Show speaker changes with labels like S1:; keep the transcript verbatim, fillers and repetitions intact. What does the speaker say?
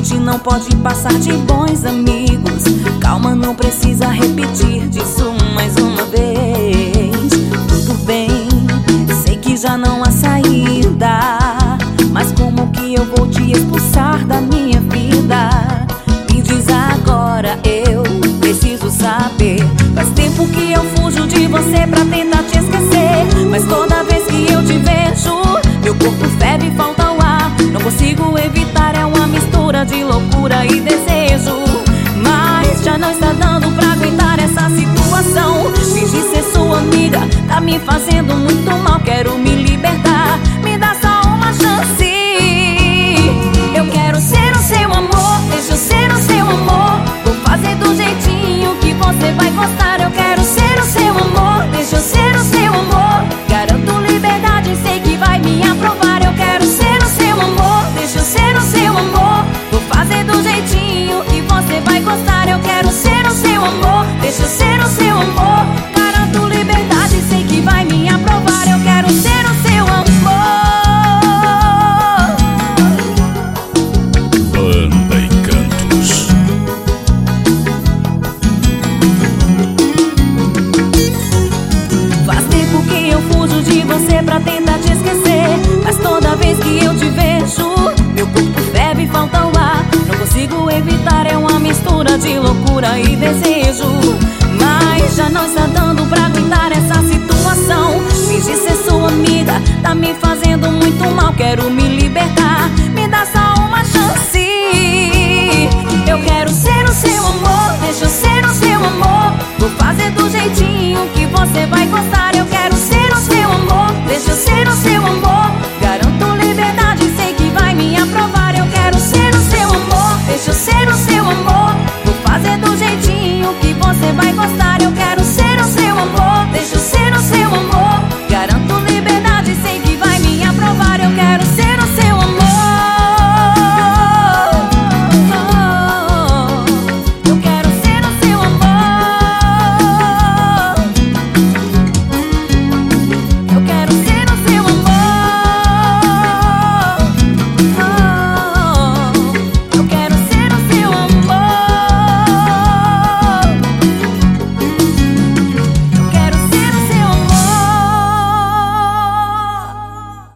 S1: gente não pode passar de bons amigos. Calma, não precisa repetir disso mais uma vez. Tudo bem, sei que já não há saída, mas como que eu vou te expulsar da minha vida? Me diz agora, eu preciso saber. Faz tempo que eu fujo de você pra tentar te esquecer, mas toda vez que eu te vejo, meu corpo ferve e falta o ar. Não consigo evitar, é uma mistura de loucura e desejo. Mas já não está dando pra aguentar essa situação. Fingir ser sua amiga tá me fazendo muito mal. Quero me libertar, me dá só uma chance. Eu quero ser o seu amor, deixa eu ser o seu amor. Vou fazer do jeitinho que você vai gostar. Eu quero ser o seu amor, deixa eu ser o seu amor. Garanto liberdade, sei que vai me aprovar. Eu quero ser o seu amor, deixa eu ser o seu amor. Vou fazer do jeitinho que você vai gostar. Eu quero ser o seu amor, deixa eu ser o seu amor. Garanto liberdade, sei que vai me aprovar. Eu quero ser o seu amor.
S2: Banda Encantos.
S1: Faz tempo que eu fujo de você pra tentar te esquecer, mas toda vez que eu te vejo, meu corpo ferve e falta o ar. Não consigo evitar, é uma mistura de loucura e desejo. Mas já não está dando pra aguentar essa situação. Fingir ser sua amiga tá me fazendo muito mal. Quero me libertar, me dá só uma chance. Eu quero ser o seu amor, deixa eu ser o seu amor. Vou fazer do jeitinho que você vai gostar. Eu quero